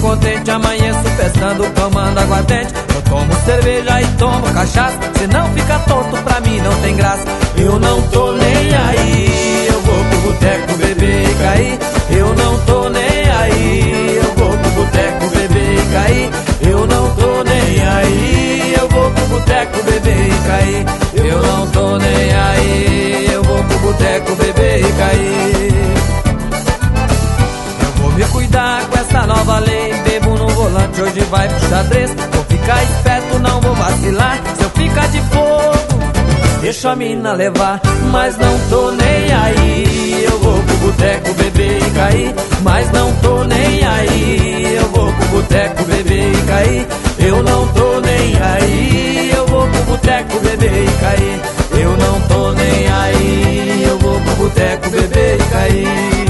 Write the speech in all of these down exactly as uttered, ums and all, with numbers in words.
contente, amanheço festando, tomando aguardente. Eu tomo cerveja e tomo cachaça, se não fica tonto pra mim não tem graça. Eu não tô nem aí, eu vou pro boteco beber e cair. Eu não tô nem aí, eu vou pro boteco beber e cair. Eu não tô nem aí, eu vou pro boteco beber e cair. Eu não tô nem aí, eu vou pro boteco beber e cair. Eu vou me cuidar com essa nova lei, bebo no volante, hoje vai pro xadrez. Vou ficar esperto, não vou vacilar, se eu ficar de fogo, deixa a mina levar. Mas não tô nem aí, eu vou pro boteco beber e cair. Mas não tô nem aí, eu vou pro boteco beber e cair. Eu não tô nem aí, eu vou pro boteco beber e cair. Eu não tô nem aí, eu vou pro boteco beber e cair.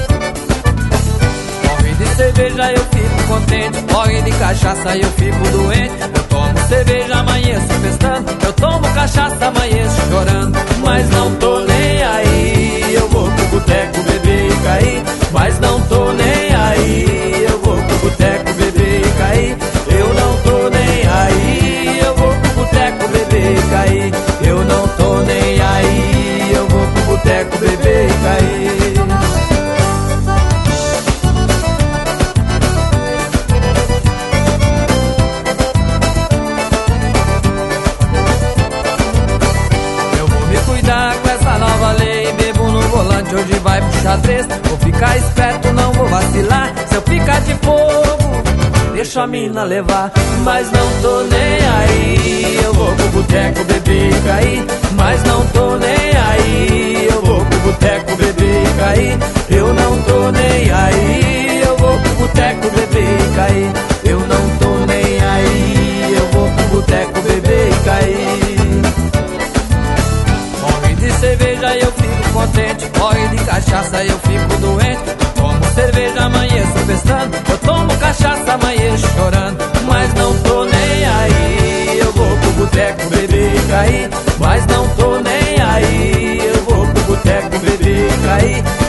Morre de cerveja eu fico contente, morre de cachaça eu fico doente. Eu tomo cerveja, amanheço festando, eu tomo cachaça, amanheço chorando. Mas não tô nem aí, eu vou pro boteco beber e cair. Mas não tô nem aí, eu vou pro boteco beber e cair. Eu não tô nem aí, eu vou pro boteco beber e cair. Eu não tô nem aí, eu vou pro boteco beber e cair. Hoje vai pro xadrez, vou ficar esperto, não vou vacilar. Se eu ficar de fogo, deixa a mina levar. Mas não tô nem aí, eu vou pro boteco beber e cair. Mas não tô nem aí, eu vou pro boteco beber e cair. Eu não tô nem aí, eu vou pro boteco beber e cair. Eu não tô nem aí, eu vou pro boteco beber e cair. Morre de cerveja eu fico contente, morre de cachaça eu fico doente. Eu tomo cerveja, amanheço festando, eu tomo cachaça, amanheço chorando. Mas não tô nem aí, eu vou pro boteco beber e cair. Mas não tô nem aí, eu vou pro boteco beber e cair.